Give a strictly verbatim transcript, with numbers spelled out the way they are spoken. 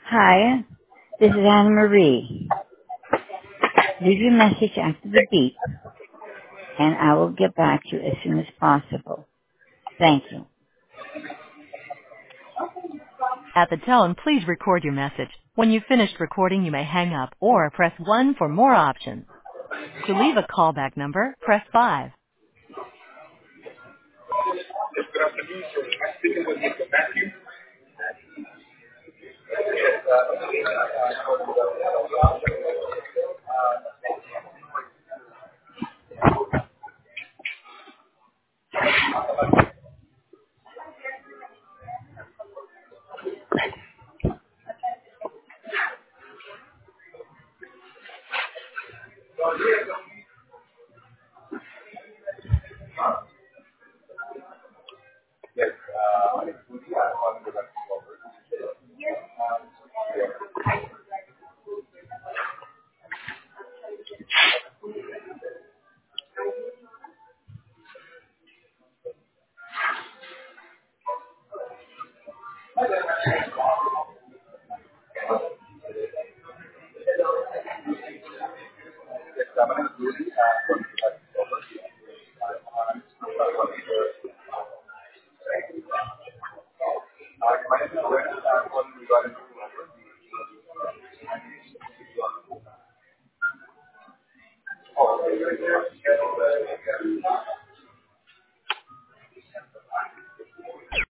Hi, this is Anna Marie. Leave your message after the beep, and I will get back to you as soon as possible. Thank you. At the tone, please record your message. When you've finished recording, you may hang up or press one for more options. To leave a callback number, press five. Yes, good afternoon. So I'm speaking with Mister Matthew. Yes, uh, my name is Rudy. I'm calling with Matthew Robert. Yes, uh, my name is Rudy. I'm calling with Matthew Robert. Uh, my name is Rudy. I'm calling regarding to Robert. Oh, okay, very good.